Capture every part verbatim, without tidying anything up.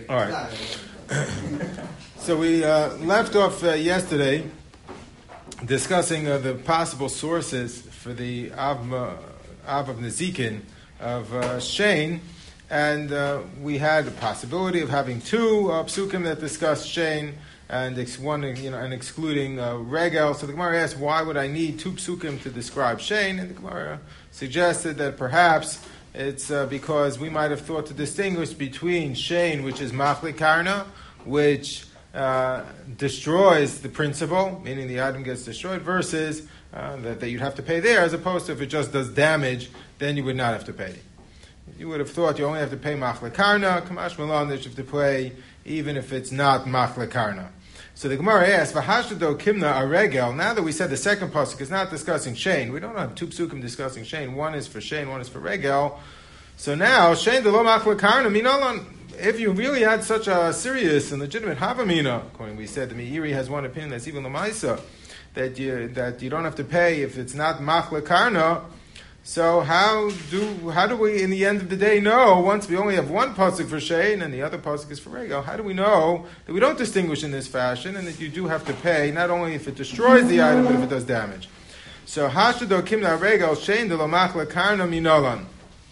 All right. So we uh, left off uh, yesterday discussing uh, the possible sources for the Av, Av of Nezikin of uh, Shane, and uh, we had the possibility of having two uh, psukim that discuss Shane, and ex- one, you know, and excluding uh, Regel. So the Gemara asked, why would I need two psukim to describe Shane? And the Gemara suggested that perhaps it's uh, because we might have thought to distinguish between Shane, which is Machli Karna, which uh, destroys the principle, meaning the item gets destroyed, versus uh, that, that you'd have to pay there, as opposed to if it just does damage, then you would not have to pay. You would have thought you only have to pay Machli Karna, Kamash Milan, that you have to pay even if it's not Machli Karna. So the Gemara asks, "V'hashdo kimna aregel." Now that we said the second pasuk is not discussing Shane, we don't have two psukim discussing Shane. One is for Shane, one is for Regel. So now Shane de lo machla karna minalan. If you really had such a serious and legitimate havamina, according we said the Meiri has one opinion that's even lamaisa, that you that you don't have to pay if it's not machla karna. So how do how do we, in the end of the day, know, once we only have one pasuk for Shane and the other pasuk is for Regel, how do we know that we don't distinguish in this fashion and that you do have to pay, not only if it destroys the item, but if it does damage? So, Hashado Kimna Regel, Shane de lo machla karna minalan.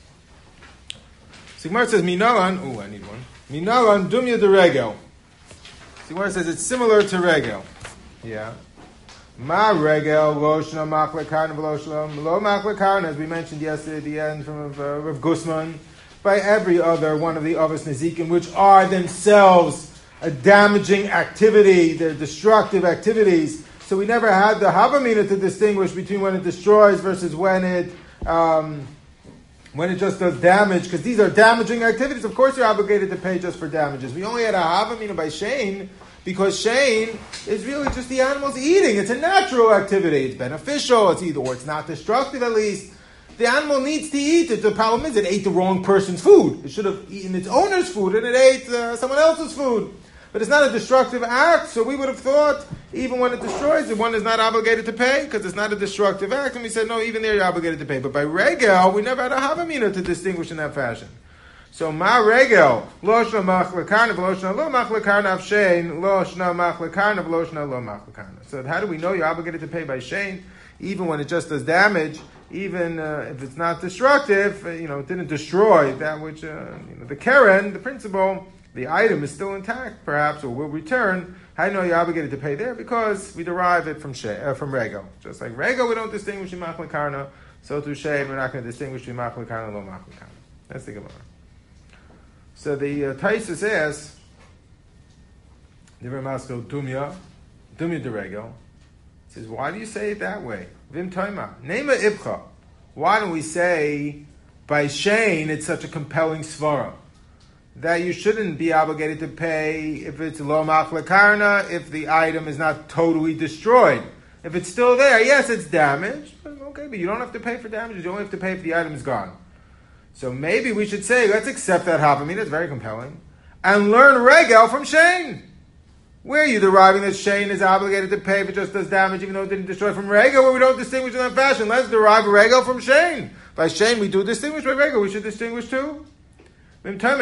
Sigmar says, minalan, oh, I need one. Minalan dumya de Regel. Sigmar says it's similar to Regel. Yeah. Ma regel lo shna machla karna v'lo shna lo machla karna, as we mentioned yesterday at the end from uh, Rav Gusman, by every other one of the Avos Nezikin, which are themselves a damaging activity, they're destructive activities. So we never had the havamina to distinguish between when it destroys versus when it um, when it just does damage, because these are damaging activities. Of course, you're obligated to pay just for damages. We only had a havamina by Shane, because Shane is really just the animal's eating. It's a natural activity. It's beneficial. It's either, or it's not destructive at least. The animal needs to eat it. The problem is it ate the wrong person's food. It should have eaten its owner's food, and it ate uh, someone else's food. But it's not a destructive act, so we would have thought, even when it destroys it, one is not obligated to pay, because it's not a destructive act. And we said, no, even there you're obligated to pay. But by Regel, we never had a havamina to distinguish in that fashion. So ma regel lo shna machla karna v'lo shna lo machla karna of Shane lo shna machla karna v'lo shna lo machla karna. So how do we know you're obligated to pay by Shane, even when it just does damage, even uh, if it's not destructive? Uh, you know, it didn't destroy that which uh, you know, the keren, the principle, the item is still intact, perhaps, or will return. How do you know you're obligated to pay there? Because we derive it from Shane, uh, from regel. Just like regel, we don't distinguish in machla karna. So to Shane, we're not going to distinguish between machla karna and lo machla karna. That's the Gemara. So the uh, Taisus asks, Divrei Maskil Dumya, Dumya de Regel. Says, why do you say it that way? Vim Taima, Nema Ibcha. Why don't we say by Shane it's such a compelling svara that you shouldn't be obligated to pay if it's lo machla karna, if the item is not totally destroyed. If it's still there, yes, it's damaged. Okay, but you don't have to pay for damages. You only have to pay if the item is gone. So maybe we should say, let's accept that havamina, it's very compelling, and learn Regel from Shane. Where are you deriving that Shane is obligated to pay if it just does damage, even though it didn't destroy, from Regel, where we don't distinguish in that fashion? Let's derive Regel from Shane. By Shane we do distinguish, by Regel we should distinguish too. When do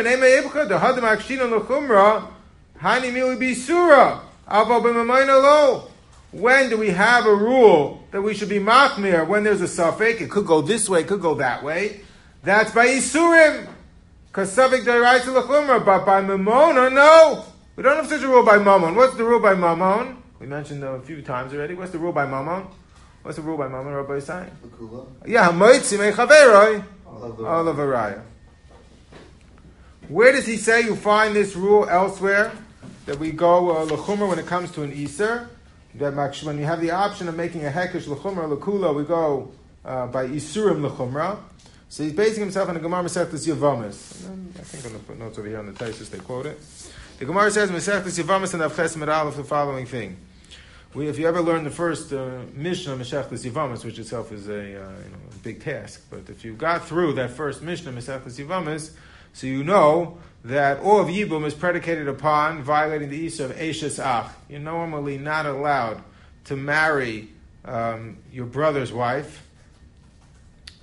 we have a rule that we should be machmir when there's a suffix? It could go this way, it could go that way. That's by Isurim, because Savik Daraisa L'chumra, but by Mamona, no. We don't have such a rule by Mammon. What's the rule by Mammon? We mentioned a few times already. What's the rule by Mammon? What's the rule by Mammon, Rabbi Yisai? Yeah, Hamoitzi Mechaveroi, Olav Araya. Where does he say you find this rule elsewhere? That we go uh, L'chumra when it comes to an Iser? That when you have the option of making a Hekesh L'chumra L'kula, we go uh, by Isurim L'chumra. So he's basing himself on the Gemara Masechtas Yavamis. I think on the footnotes over here on the Taisus they quote it. The Gemara says Masechtas Yavamis and Avches Medalef the following thing. We, if you ever learn the first uh, Mishnah Masechtas Yavamis, which itself is a, uh, you know, a big task, but if you got through that first Mishnah Masechtas Yavamis, so you know that all of Yibum is predicated upon violating the Isur of Eishes Ach. You're normally not allowed to marry um, your brother's wife,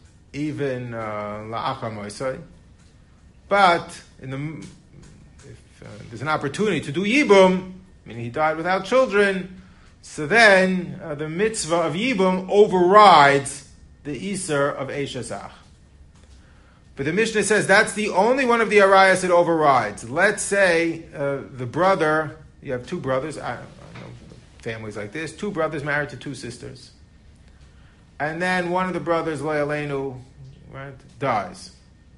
even la'achar moisai. But in the if uh, there's an opportunity to do Yibum, meaning he died without children, so then uh, the mitzvah of Yibum overrides the Isser of Eishasach. But the Mishnah says that's the only one of the arayos it overrides. Let's say uh, the brother, you have two brothers, I, I know families like this, two brothers married to two sisters. And then one of the brothers, Le'aleinu, right, dies.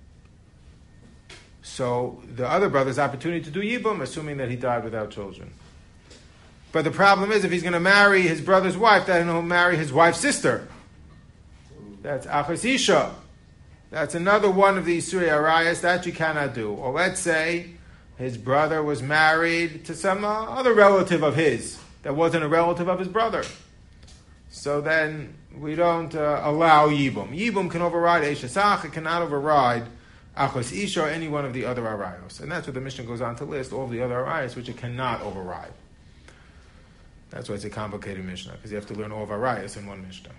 So the other brother's opportunity to do Yibum, assuming that he died without children. But the problem is, if he's going to marry his brother's wife, then he'll marry his wife's sister. That's Achos Isha. That's another one of the Isurei Arayos that you cannot do. Or let's say his brother was married to some uh, other relative of his that wasn't a relative of his brother. So then we don't uh, allow Yibum. Yibum can override Eishasach, it cannot override Achos Isha or any one of the other Arayos. And that's what the Mishnah goes on to list, all of the other Arayos which it cannot override. That's why it's a complicated Mishnah, because you have to learn all of Arayos in one Mishnah.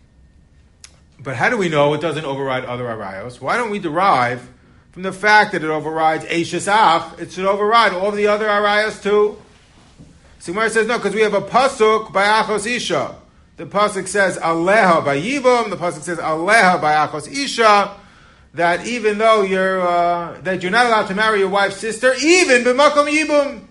But how do we know it doesn't override other arayos? Why don't we derive from the fact that it overrides Eishasach, it should override all of the other arayos too? Sigmar says no, because we have a pasuk by Achos Isha. The pasuk says Aleha by Yibum. The pasuk says Aleha by Achos Isha. That even though you're uh, that you're not allowed to marry your wife's sister, even b'makom Yibum.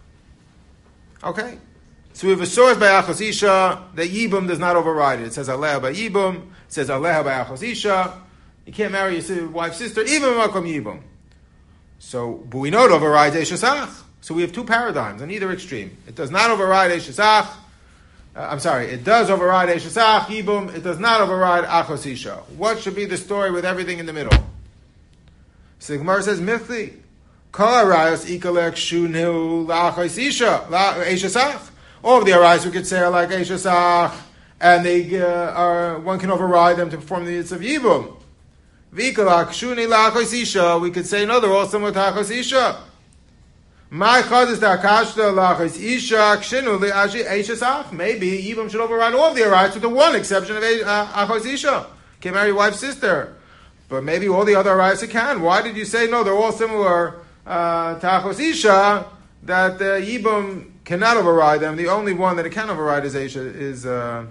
Okay. So we have a source by Achos Isha that Yibum does not override it. It says Aleha by Yibum. It says Aleha by Achos Isha. You can't marry your wife's sister, even Makom Yibum. So, but we know it overrides Eishasach. So we have two paradigms on either extreme. It does not override Eishasach. Uh, I'm sorry, it does override Eishasach, Yibum. It does not override Achos Isha. What should be the story with everything in the middle? So the Gemara says, Michli. Kol arayos ikalek shunu la'achos Isha, la'Eishasach. All of the arayos we could say are like Eishasach, and they uh, are, one can override them to perform the mitzvah of Yibum. V'ikalak shuni la'achos Isha, we could say no, they're all similar to Achos Isha. My chadis da'akashta la'achos Isha kshinu li'ashi Eishasach. Maybe Yibum should override all of the arayos with the one exception of uh, Achos Isha. Can't marry your wife's sister. But maybe all the other arayos you can. Why did you say no, they're all similar uh, to Achos Isha, that uh, Yibum cannot override them? The only one that it can override is Eisha, is uh,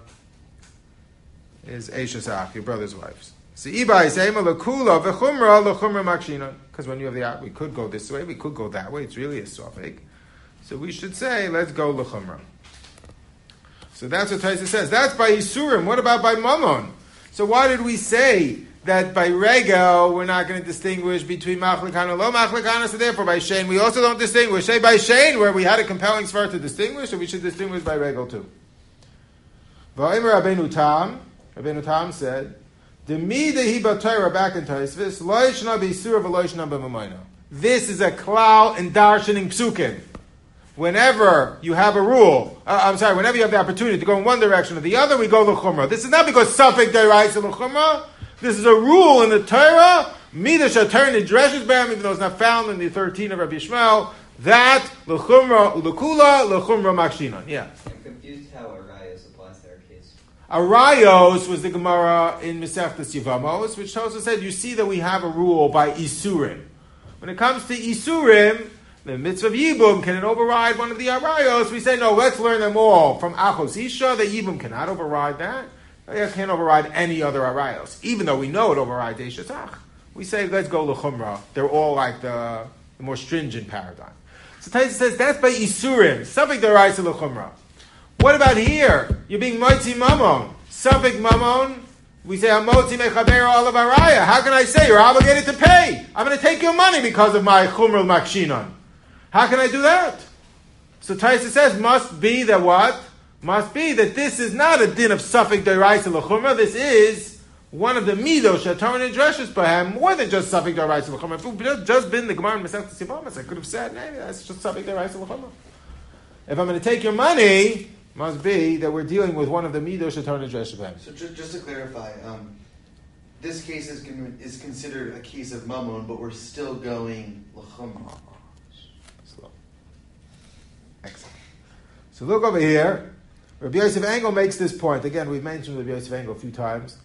is Eishasach, your brother's wives. So Ibai Seima Lakula Vechumra Lachumra Makshina. Because when you have the we could go this way, we could go that way. It's really a suffix. So we should say, let's go Lachumra. So that's what Taisa says. That's by Isurim. What about by Mammon? So why did we say that by Regel we're not going to distinguish between Machlikan and Lo Machlikan? So therefore by Shane we also don't distinguish. Say by Shane where we had a compelling svar to distinguish, so we should distinguish by Regel too. V'omer Rabbeinu Tam, Rabbeinu Tam said, "The mida hi b'Torah back in Tosfos lo yishna b'isur v'lo yishna b'mamayna." This is a klal in darshaning psukim. Whenever you have a rule, uh, I'm sorry, whenever you have the opportunity to go in one direction or the other, we go l'chumra. This is not because safek deraisa l'chumra. This is a rule in the Torah. Mida shatar nidreshes b'am, even though it's not found in the thirteen of Rabbi Yishmael. That l'chumra ulukula l'chumra makshinan. Yeah. I'm confused how Arayos applies to our case. Arayos was the Gemara in Masechtas Yevamos, which also said, you see that we have a rule by Isurim. When it comes to Isurim, the mitzvah of Yibum, can it override one of the Arayos? We say, no, let's learn them all from Achos Isha. The Yibum cannot override that. It can't override any other Arayos. Even though we know it overrides Eishasach. We say, let's go L'chumra. They're all like the, the more stringent paradigm. So Taisa says, that's by Isurim. Something deraisa L'chumra. What about here? You're being Motzi Mamon. Safek Mamon. We say, Motzi Mechaber Olav Araya. How can I say you're obligated to pay? I'm going to take your money because of my Chumrul Makshinon. How can I do that? So Taisa says, must be that what? Must be that this is not a din of Safek Deraisa L'chumra. This is one of the midos Shatar and Dreshes Bahem, more than just Safek Deraisa L'chumra. If it would just been the Gemara in Masechtas Yevamos, I could have said, maybe that's just Safek Deraisa L'chumra. If I'm going to take your money, must be that we're dealing with one of the midos Shatar and Dreshes Bahem. So just, just to clarify, um, this case is con- is considered a case of Mammon, but we're still going L'chumra. Slow. Excellent. So look over here. Rabbi Yosef Engel makes this point. Again, we've mentioned Rabbi Yosef Engel a few times.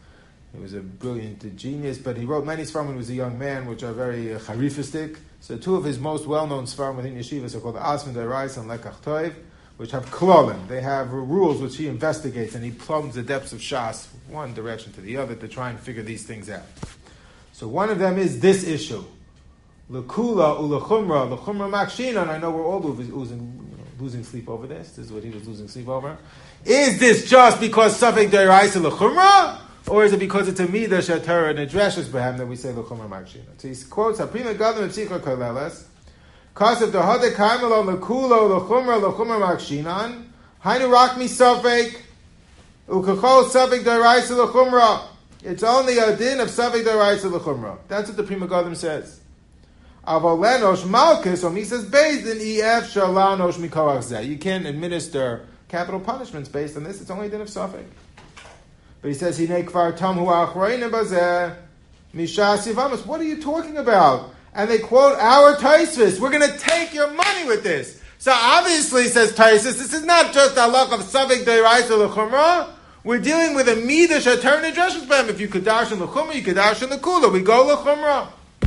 He was a brilliant genius, but he wrote many Sfarim when he was a young man, which are very uh, charifistic. So two of his most well-known Sfarim within yeshivas are called the Asman Deirais and Lekach Toiv, which have klolim. They have rules which he investigates, and he plumbs the depths of Shas, one direction to the other, to try and figure these things out. So one of them is this issue. L'kula u'l'chumra, l'chumra makshinan. I know we're all losing, losing, you know, losing sleep over this. This is what he was losing sleep over. Is this just because Safek Deirais l'chumra? Or is it because it's a midah shatara and a dreshes behem that we say l'chumra makshinan? So he quotes Hapima Gadol Psicha Koleles. Kasav dehade kaimelo l'kulo l'chumra l'chumra makshinan. Hainu rakmi Safek u'kachol Safek Deirais l'chumra. It's only a din of Safek Deirais l'chumra. That's what the Prima Gadol says. Avalenosh malchus, or he says based in ef shalanosh mikorach zeh. You can't administer capital punishments based on this. It's only a din of Safek. But he says, Hinei kvar tamhu achroinim bazeh mishas yivamas. What are you talking about? And they quote our Taisvis. We're going to take your money with this. So obviously, says Taisvis, this is not just a halach of Safek Deirais l'chumra. We're dealing with a midah shatar nidreshes b'hem. If you kedash in l'chumra, you kedash in l'kula. We go l'chumra.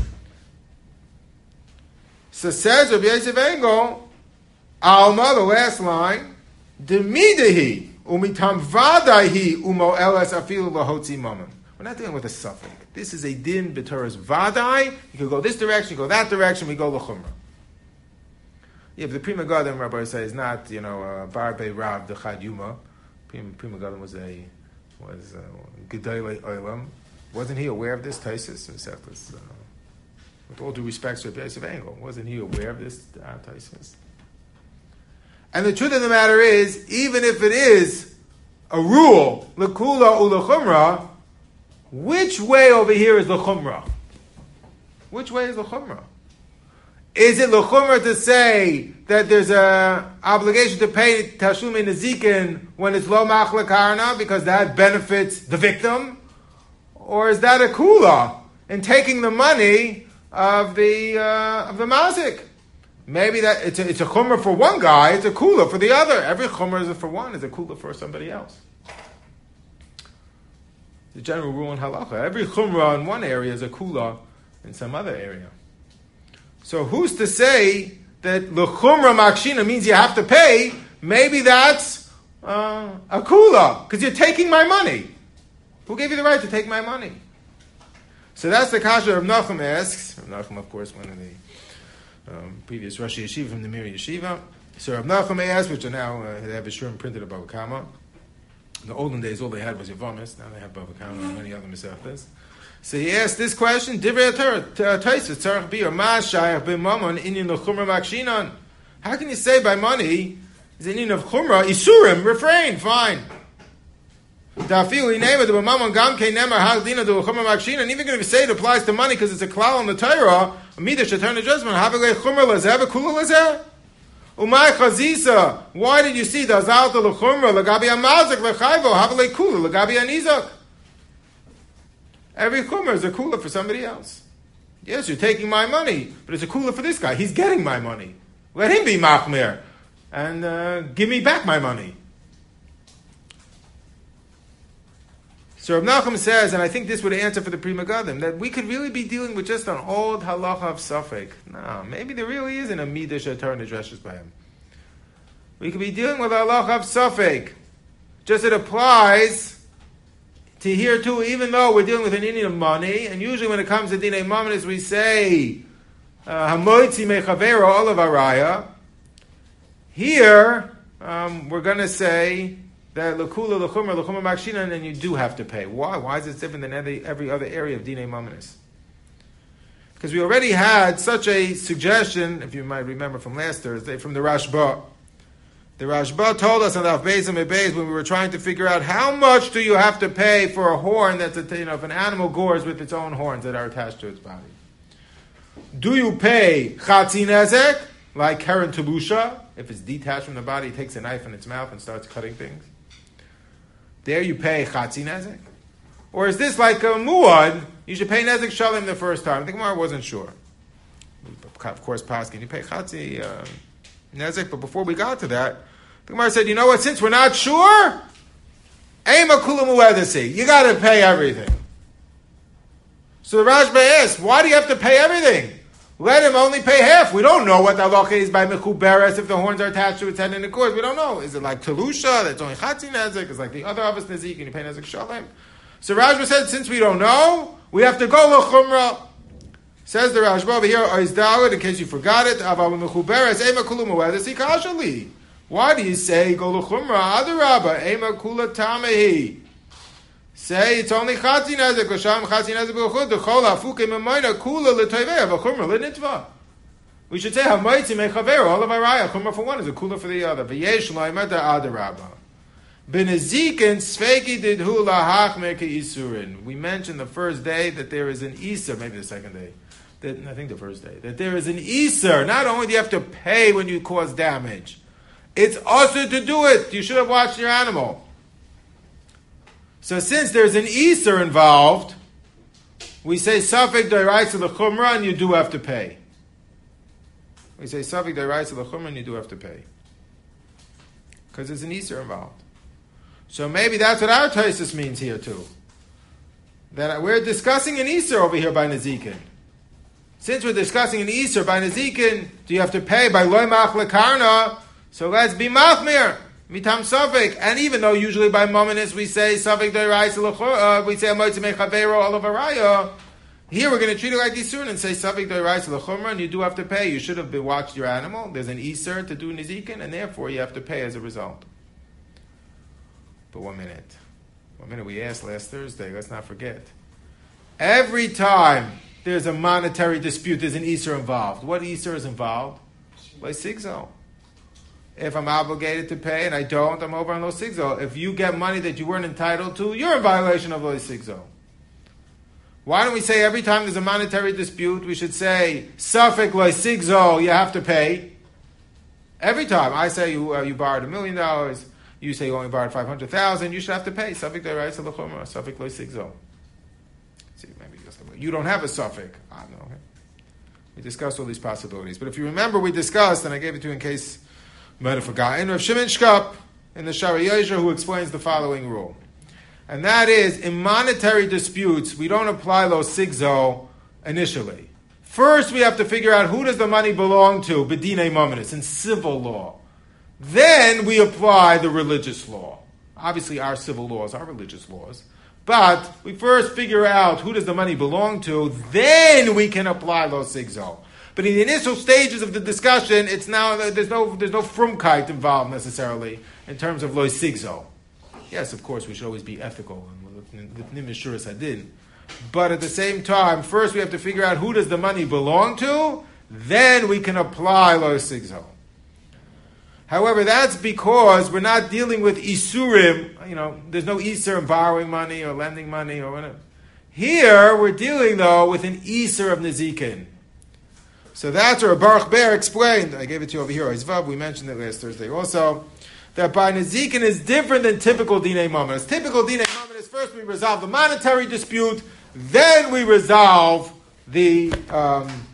So says Rabbi Yosef Engel, Alma, the last line, Demidahi, umitam vadahi umo elas afilu lahotzi mamon. We're not dealing with a suffix. This is a din b'toras vadai. You can go this direction, you go that direction, we go l'chumra. Yeah, but the Prima Gadol, Rabbi says, is not, you know, uh, Barbe Rav the Chad Yuma. Prima, Prima Gadol was a, was, uh, Gedolei Olam. Wasn't he aware of this Taisus? Uh, with all due respect to Rabbi Yosef Engel, wasn't he aware of this uh, Taisus? And the truth of the matter is, even if it is a rule, l'kula u l'chumra, which way over here is l'chumra? Which way is l'chumra? Is it l'chumra to say that there's a obligation to pay tashlumei nezikin when it's lo machla karna because that benefits the victim? Or is that a kula in taking the money of the uh, of the mazik? Maybe that it's a, it's a chumrah for one guy, it's a kula for the other. Every chumrah is for one, is a kula for somebody else. The general rule in halacha: every chumrah in one area is a kula in some other area. So who's to say that l'chumrah makshina means you have to pay? Maybe that's uh, a kula because you're taking my money. Who gave you the right to take my money? So that's the kasha Rav Nachum asks. Rav Nachum, of course, one of the Um, previous Rosh Yeshiva from the Mir Yeshiva. So Rav Nachum asks, which are now uh, they have a shurim printed of Bava Kama. In the olden days, all they had was Yavamis. Now they have Bava Kama and many other Masechtas. So he asked this question: Divrei Torah Taisus Tzarich Bi or Ma Shayach B'Mamon Inyan L'Chumra Makshinan. How can you say by money is an inyan of Chumra Isurim? Refrain, fine. Dafiu Inema the B'Mamon Gam Kei Nemer Haldina the L'Chumra Makshinan. Even if you say it applies to money because it's a klal on the Torah. Midah shatar nejazman havelei chumra lazeh v'kula lazeh. Umay chazisa. Why did you see the azalta l'chumra l'gabi amazik l'chayvo havelei kula l'gabi anizak? Every chumra is a kula for somebody else. Yes, you're taking my money, but it's a kula for this guy. He's getting my money. Let him be machmir and uh, give me back my money. So Rav Nachum says, and I think this would answer for the Prima Gadol, that we could really be dealing with just an old halacha of Safek. No, maybe there really isn't a midah shatar nidreshes by him. We could be dealing with a halacha of Safek. Just it applies to here too, even though we're dealing with an inyan of money, and usually when it comes to dinei mamonos, we say, hamoitzi mechavero olav araya. Here, um, we're going to say, that l'kula l'chumra l'chumra makshinan, and you do have to pay. Why? Why is it different than every, every other area of dinei mamonos? Because we already had such a suggestion, if you might remember from last Thursday, from the Rashba. The Rashba told us on the Beis and Beis when we were trying to figure out how much do you have to pay for a horn that's a, you know, if an animal gores with its own horns that are attached to its body. Do you pay chatzi nezek like keren telusha? If it's detached from the body, it takes a knife in its mouth and starts cutting things. There you pay chatzi nezek? Or is this like a muad? You should pay nezek shalim the first time. The Gemara wasn't sure. Of course, paskin, you pay chatzi uh, nezek, but before we got to that, the Gemara said, you know what, since we're not sure, aima kula muedasi, you got to pay everything. So the Rashba asks, why do you have to pay everything? Let him only pay half. We don't know what the halacha is by mechuberes if the horns are attached to its head in the course. We don't know. Is it like telusha that's only chatzi nezik? Is it like the other avos nezik and you pay nezik shalem? So Rashba said, since we don't know, we have to go l'chumra. Says the Rashba over here, Oizdalid, in case you forgot it, Aval mechuberes ema kulu muedes ikashali. Why do you say go l'chumra? Adarabba ema kula tamehi. Say it's only chatzi nezik, l'sham chatzi nezik b'chud, the chol hafuke memayna kula l'toivei, v'chumra l'nitva. We should say ha'moitzi mechaver, all of araya, chumra for one is a kula for the other. V'yesh lo'imah adarabba. B'nezikin sveki didhu lahach meke isurin. We mentioned the first day that there is an isur, maybe the second day. That, I think the first day. That there is an isur. Not only do you have to pay when you cause damage, it's also to do it. You should have watched your animal. So since there's an isur involved, we say safek d'oraisa l'chumra, and you do have to pay. We say safek d'oraisa l'chumra, and you do have to pay. Because there's an isur involved. So maybe that's what our Taisus means here too. That we're discussing an isur over here by Nezikin. Since we're discussing an isur by Nezikin, do you have to pay by loy mach lekarna? So let's be machmir. Mitam Safek, and even though usually by Mominus we say Safek Deiraisa L'chor, we say Amoitz Mechavero Olav Araya, here we're going to treat it like Yisur and say Safek Deiraisa L'chomra, and you do have to pay. You should have been watched your animal. There's an Isur to do Nizikin, and therefore you have to pay as a result. But one minute. One minute we asked last Thursday, let's not forget. Every time there's a monetary dispute, there's an Isur involved. What Isur is involved? Like Sigzo. If I'm obligated to pay and I don't, I'm over on Lo Sigzo. If you get money that you weren't entitled to, you're in violation of Lo Sigzo. Why don't we say every time there's a monetary dispute, we should say, Safek Lo Sigzo, you have to pay. Every time. I say you uh, you borrowed a million dollars, you say you only borrowed five hundred thousand, you should have to pay. Safek Deiraisa L'chumra, Safek Lo Sigzo. See, maybe just you don't have a Safek. I don't know. We discussed all these possibilities. But if you remember, we discussed, and I gave it to you in case might have forgotten, Rav Shimon Shkop in the Shari Yosher, who explains the following rule. And that is, in monetary disputes, we don't apply Lo Sigzo initially. First, we have to figure out who does the money belong to, B'dinei Mominus, in civil law. Then we apply the religious law. Obviously, our civil laws are religious laws. But we first figure out who does the money belong to, then we can apply Lo Sigzo. But in the initial stages of the discussion, it's now there's no there's no frumkeit involved necessarily in terms of Lo Sigzo. Yes, of course, we should always be ethical and with Nimishuras Hadin. But at the same time, first we have to figure out who does the money belong to, then we can apply Lo Sigzo. However, that's because we're not dealing with Isurim. You know, there's no Isur in borrowing money or lending money or whatever. Here, we're dealing, though, with an Isur of Nezikin. So that's where Baruch Ber explained. I gave it to you over here. Izvav, we mentioned it last Thursday also. That by Nezikin is different than typical Dinei Mominus. Typical Dinei Mominus, first we resolve the monetary dispute, then we resolve the um,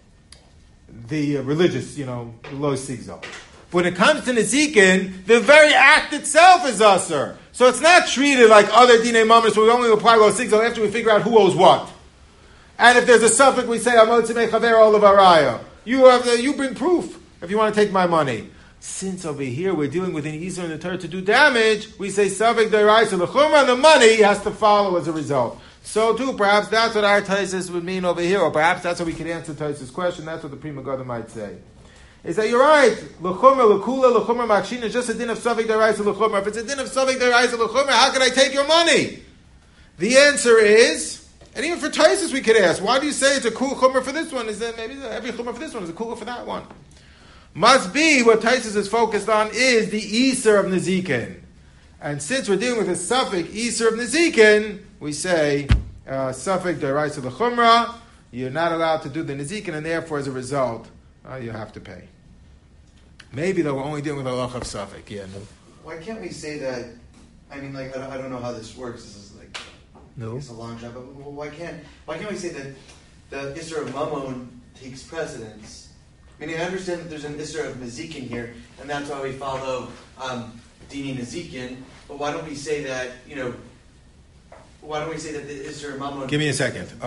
the religious, you know, Lo Sigzo. When it comes to Nezikin, the very act itself is usher. So it's not treated like other Dinei Mominus where we only apply Lo Sigzo after we figure out who owes what. And if there's a suffix, we say, Amotzi mechaver olav araya. You have the, you bring proof if you want to take my money. Since over here we're dealing with an Isur in the Torah to do damage, we say Safek Deiraisa L'chumra, and the money has to follow as a result. So too, perhaps that's what our Taisus would mean over here, or perhaps that's how we could answer Taisus' question. That's what the Pri Megadim might say. Is that you're right? L'chumra, l'kula, l'chumra makshin is just a din of Safek Deiraisa L'chumra. If it's a din of Safek Deiraisa L'chumra, how can I take your money? The answer is, and even for Taisus we could ask, why do you say it's a cool chumrah for this one? Is that maybe every chumrah for this one is a cooler for that one? Must be what Taisus is focused on is the Isur of Nezikin. And since we're dealing with a Safek Isur of Nezikin, we say uh, Safek Deiraisa L'chumra, you're not allowed to do the Nezikin, and therefore as a result, uh, you have to pay. Maybe though we're only dealing with a Lach of Safek. Yeah, no. Why can't we say that? I mean, like, I don't, I don't know how this works. This is like, no. It's a long job, but why can't why can't we say that the Isser of Mammon takes precedence? Meaning, I understand that there's an Isser of Nezikin here, and that's why we follow um, Dini Nezikin. But why don't we say that? You know, why don't we say that the Isser of Mammon? Give me a second. Oh,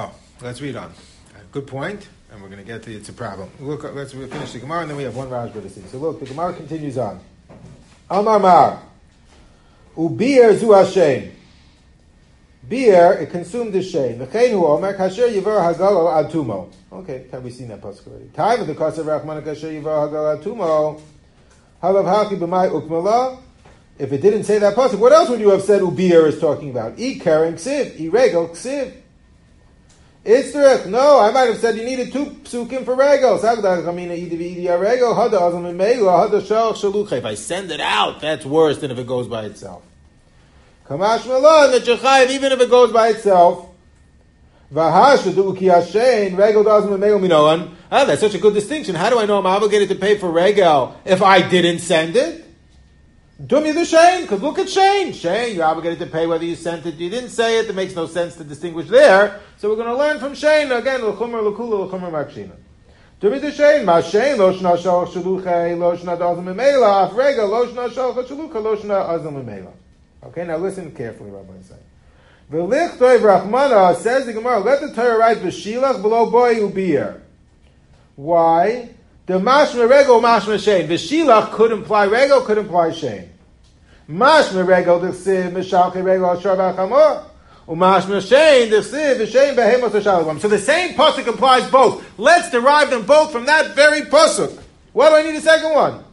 Let's read on. Good point, and we're going to get to it's a problem. Look, let's finish the Gemara, and then we have one Rajba to see. So look, the Gemara continues on. Amar Mar, ubier zu Hashem. Beer, it consumed the shame. V'cheinu omer kasher yivar hagalo atumo. Okay, have we seen that pasuk already? Time of the kasav rachmana kasher yivar hagalo atumo. Halav haki b'mai ukmala. If it didn't say that pasuk, what else would you have said? Ubier is talking about. I karen ksiv, I regel ksiv. It's direct. No, I might have said you needed two psukim for regel. If I send it out, that's worse than if it goes by itself. Kamash Malon, that Jechayev, even if it goes by itself. Ah, that's such a good distinction. How do I know I'm obligated to pay for regel if I didn't send it? Dumi the Shane, because look at Shane. Shane, you're obligated to pay whether you sent it, you didn't say it. It makes no sense to distinguish there. So we're going to learn from Shane again. L'chumar l'kula l'chumar makshina. Dumi the Shane, ma Shane lo shna shalach shaluchei lo shna dazim imela af regel lo shna shalach shalucha lo shna azim imela. Okay, now listen carefully, Rabbi Yisai. V'lich toiv Rachmana, says the Gemara, let the Torah write v'shilach below boy ubir. Why? The mashma regel, mashma shein. V'shilach could imply regel, could imply shein. Mashma regel, d'chsiv, mishalchi regel, ashar v'achamor. Umashma shein, d'chsiv, v'shein behemos ashalagam. So the same pasuk implies both. Let's derive them both from that very pasuk. Why do I need a second one?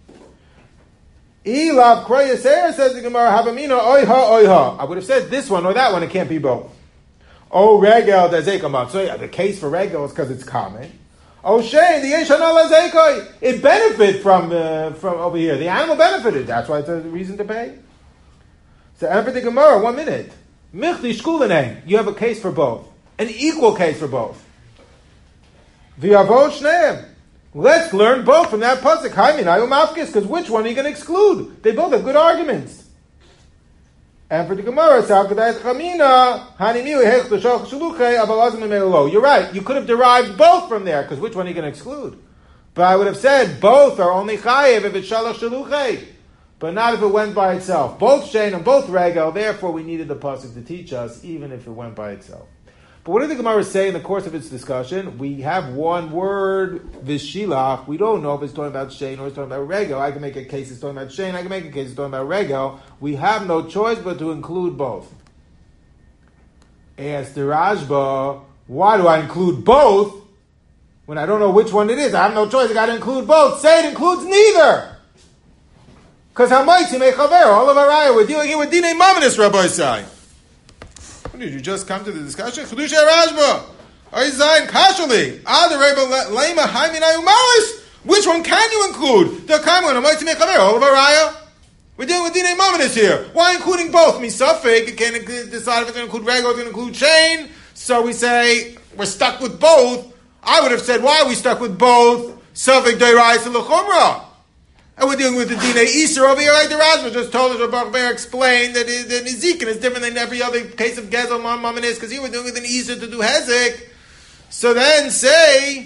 Elab Kroyaser, says the Gemara, Habamina oiha oiha. I would have said this one or that one, it can't be both. Oh, regel dezekamat. So yeah, the case for regel is because it's common. Oh, shein, the yeshanal azekoi. It benefit from uh, from over here. The animal benefited. That's why it's a reason to pay. So after the Gemara, one minute. Michli shkulanei. You have a case for both. An equal case for both. V'yavo shneim. Let's learn both from that pasuk. Haiminayu mafkis, because which one are you going to exclude? They both have good arguments. And for the Gemara, you're right. You could have derived both from there, because which one are you going to exclude? But I would have said both are only chayev if it's shalach shaluchei, but not if it went by itself. Both shein and both regel. Therefore, we needed the pasuk to teach us, even if it went by itself. But what did the Gemara say in the course of its discussion? We have one word, v'shilach. We don't know if it's talking about shein or it's talking about regel. I can make a case it's talking about shein. I can make a case it's talking about regel. We have no choice but to include both. Ask the Rajba, why do I include both when I don't know which one it is? I have no choice. I got to include both. Say it includes neither. Because how might you make chaver? All of our we're dealing here with dinei mamanis, Rabbi Yisai. Did you just come to the discussion? Chidusha Rajba. Oizayin kashali. Ad Rebbe lema haiminayu malis. Which one can you include? The kaimon amayt mechaver. All of araya. We're dealing with dinei mamanis here. Why including both? Misafek. You can't decide if it's going to include regel or it's going to include chain. So we say we're stuck with both. I would have said, why are we stuck with both? Safek deirais l'chumra. And we're dealing with the Dinei Iser over here, like the Rajba just told us, Rabbi Ber explained that the Nizikin is different than every other case of Gezel Mamanis, because he was doing with an Iser to do Hezek. So then say,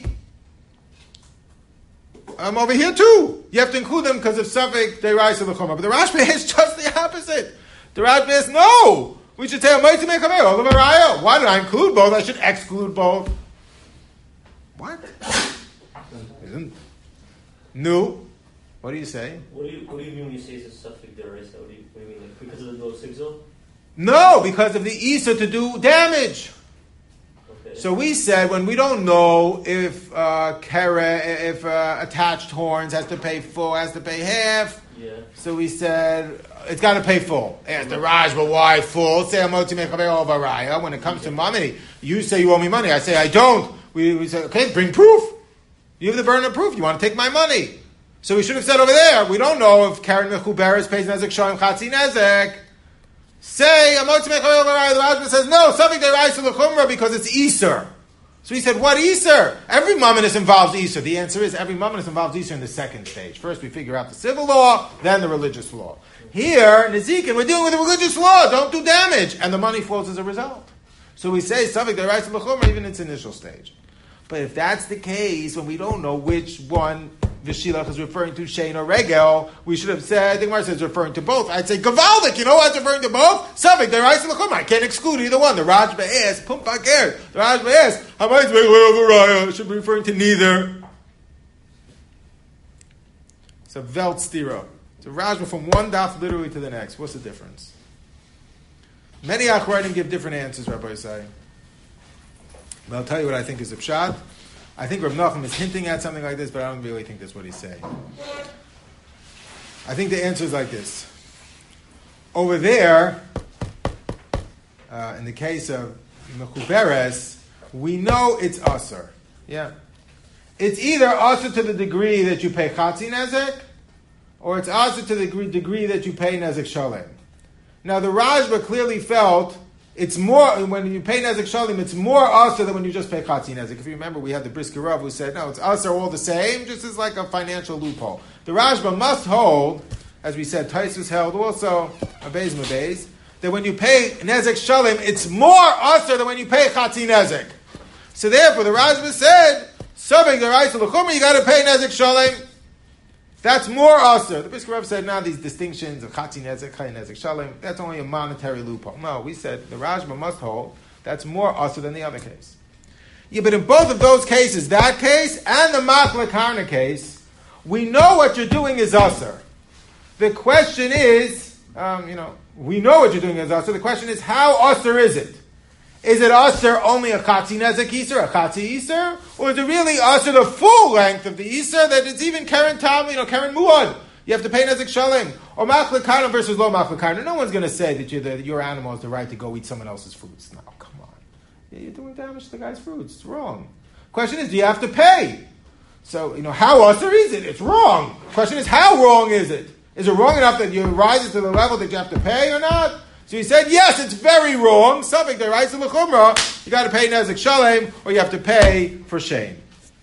I'm over here too. You have to include them because of Safek Deirais L'chumra. But the Rashba is just the opposite. The Rashba is, no! We should say, Amayt Mechaver, all of Araya. Why did I include both? I should exclude both. What? Isn't? No. What do you say? What do you, what do you mean when you say it's a suffix deraisa? What do you, what do you mean? Like because of the no sigil? No, because of the Isa to do damage. Okay. So we said when we don't know if uh, kere, if uh, attached horns has to pay full, has to pay half. Yeah. So we said it's got to pay full. Ask the Raj, but why full? Say amoti mechaber over raya. When it comes to money, you say you owe me money. I say I don't. We we say okay, bring proof. You have the burden of proof. You want to take my money. So we should have said over there, we don't know if Karen Mechuberes pays Nezek Shoim Chatzi Nezek. Say, Amotzi Mechaber Overai, the Rashba says, no, something they rise to the Chumrah because it's Easter. So he said, what Easter? Every Mamonis involves Easter. The answer is, every Mamonis involves Easter in the second stage. First we figure out the civil law, then the religious law. Here, Nezikin, we're dealing with the religious law. Don't do damage. And the money flows as a result. So we say, something they rise to the Chumrah even in its initial stage. But if that's the case, when we don't know which one V'shilach is referring to Shein or Regel, we should have said, the Gemara says it's referring to both. I'd say Gavaldik, you know what? It's referring to both. Sabik, the Raisa L'chum. I can't exclude either one. The Rajba asks, Pumpak er. The Rajba asks, how much Raya should be referring to neither. It's a Velt Stira. It's a Rajba from one daf literally to the next. What's the difference? Many Achronim give different answers, Rabbi say. But I'll tell you what I think is a pshat. I think Rav Nachum is hinting at something like this, but I don't really think that's what he's saying. I think the answer is like this. Over there, uh, in the case of Mechuberes, we know it's Asr. Yeah. It's either Asr to the degree that you pay Chatzi Nezek, or it's Asr to the degree, degree that you pay Nezek Shalem. Now the Rajba clearly felt it's more, when you pay Nezek Shalim, it's more Asr than when you just pay Chatzi Nezek. If you remember, we had the Brisker Rav who said, no, it's Asr all the same, just as like a financial loophole. The Rajba must hold, as we said, Taisus held also, Abez Mabez, that when you pay Nezek Shalim, it's more Asr than when you pay Chatzi Nezek. So therefore, the Rajba said, Sabek the Raisa L'chumra, you got to pay Nezek Shalim. That's more Asr. The Brisker Rav said, now these distinctions of Chatzi Nezek, Chay Nezek Shalim, that's only a monetary loophole. No, we said the Rajba must hold that's more Asr than the other case. Yeah, but in both of those cases, that case and the Machla Karna case, we know what you're doing is Asr. The question is, um, you know, we know what you're doing is Asr. The question is, how Asr is it? Is it Asr only a Chatzi Nezek Iser, a Chatzi Iser? Or is it really Asr the full length of the Iser, that it's even Karen Tam, you know, Karen Muad? You have to pay Nezek Shalem. Or Machla Karna versus Lo Machla Karna. No one's going to say that, you're the, your animal has the right to go eat someone else's fruits. No, come on. Yeah, you're doing damage to the guy's fruits. It's wrong. Question is, do you have to pay? So, you know, how Asr is it? It's wrong. Question is, how wrong is it? Is it wrong enough that you rise it to the level that you have to pay or not? So he said, yes, it's very wrong. Something the Raisa L'chumra, you got to pay Nezek Shalem, or you have to pay for Shein.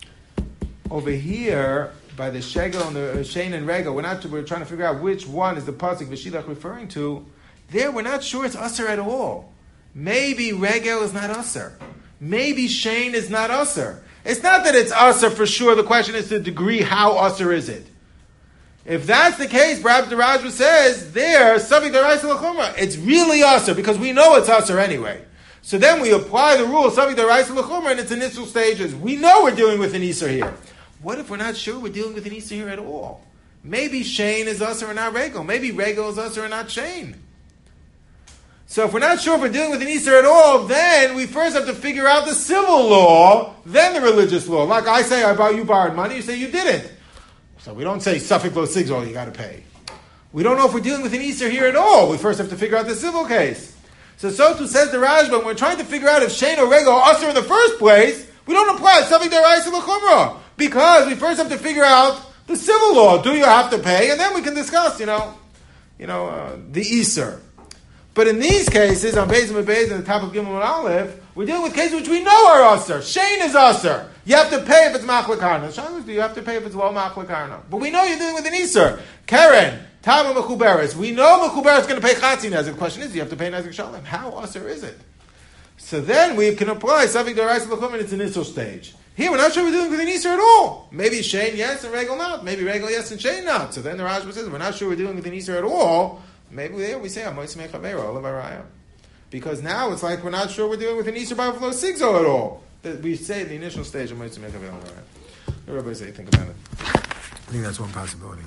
Over here, by the Shegel and the uh, Shein and Regel, we're not we're trying to figure out which one is the pasuk V'shilach referring to. There, we're not sure it's Asr at all. Maybe Regel is not Asr. Maybe Shein is not Asr. It's not that it's Asr for sure. The question is the degree. How Asr is it? If that's the case, perhaps the Rajba says, there, Sabik Daraisa L'chumra, it's really Asr, because we know it's Asr anyway. So then we apply the rule, Sabik Daraisa L'chumra, in its initial stages. We know we're dealing with an Isser here. What if we're not sure we're dealing with an Isser here at all? Maybe Shein is Asr and not Regel. Maybe Regel is Asr and not Shein. So if we're not sure if we're dealing with an Isser at all, then we first have to figure out the civil law, then the religious law. Like I say, I bought you borrowed money, you say you didn't. So we don't say Suffolk Lo Sigzol, you got to pay. We don't know if we're dealing with an Isser here at all. We first have to figure out the civil case. So so too says the Rajba, when we're trying to figure out if Shein or Regel are Asr in the first place, we don't apply Suffolk Deraisa L'chumra, because we first have to figure out the civil law. Do you have to pay? And then we can discuss, you know, you know, uh, the Isser. But in these cases, on Beis and Beis and the top of Gimel and Aleph, we're dealing with cases which we know are Asr. Shein is Asr. You have to pay if it's Machla Karna. Shalos, do you have to pay if it's Lo Machla Karna? But we know you're dealing with an Isser. Karen, Tama Mechuberes. We know Mechuberes is going to pay Chatzi Nezek. The question is, do you have to pay Nezek Shalem? How Asr is it? So then we can apply Safik Daraisa L'chumra in its initial stage. Here, we're not sure we're dealing with an Isser at all. Maybe Shein yes and Regel not. Maybe Regel yes and Shein not. So then the Rajba says, we're not sure we're dealing with an Isser at all. Maybe there we say, Amoyis Mechavero, Olavaraya. Because now it's like we're not sure we're dealing with an Isser by Lo Sigzo at all. That we say in the initial stage, Amoyis Mechavero, Olavaraya. The Rabbi say, think about it. I think that's one possibility.